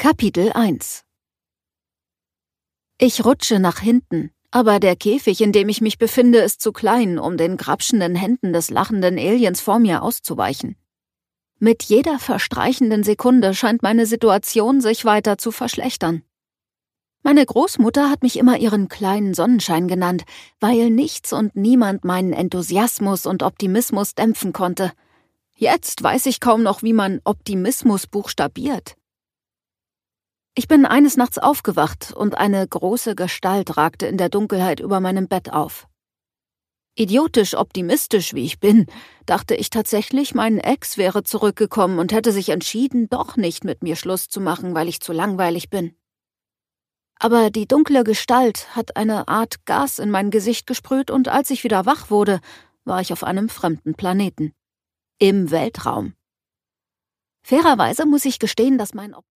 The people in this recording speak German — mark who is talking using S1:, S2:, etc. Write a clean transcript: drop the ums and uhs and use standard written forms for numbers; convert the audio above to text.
S1: Kapitel 1. Ich rutsche nach hinten, aber der Käfig, in dem ich mich befinde, ist zu klein, um den grapschenden Händen des lachenden Aliens vor mir auszuweichen. Mit jeder verstreichenden Sekunde scheint meine Situation sich weiter zu verschlechtern. Meine Großmutter hat mich immer ihren kleinen Sonnenschein genannt, weil nichts und niemand meinen Enthusiasmus und Optimismus dämpfen konnte. Jetzt weiß ich kaum noch, wie man Optimismus buchstabiert. Ich bin eines Nachts aufgewacht und eine große Gestalt ragte in der Dunkelheit über meinem Bett auf. Idiotisch optimistisch wie ich bin, dachte ich tatsächlich, mein Ex wäre zurückgekommen und hätte sich entschieden, doch nicht mit mir Schluss zu machen, weil ich zu langweilig bin. Aber die dunkle Gestalt hat eine Art Gas in mein Gesicht gesprüht und als ich wieder wach wurde, war ich auf einem fremden Planeten. Im Weltraum. Fairerweise muss ich gestehen, dass mein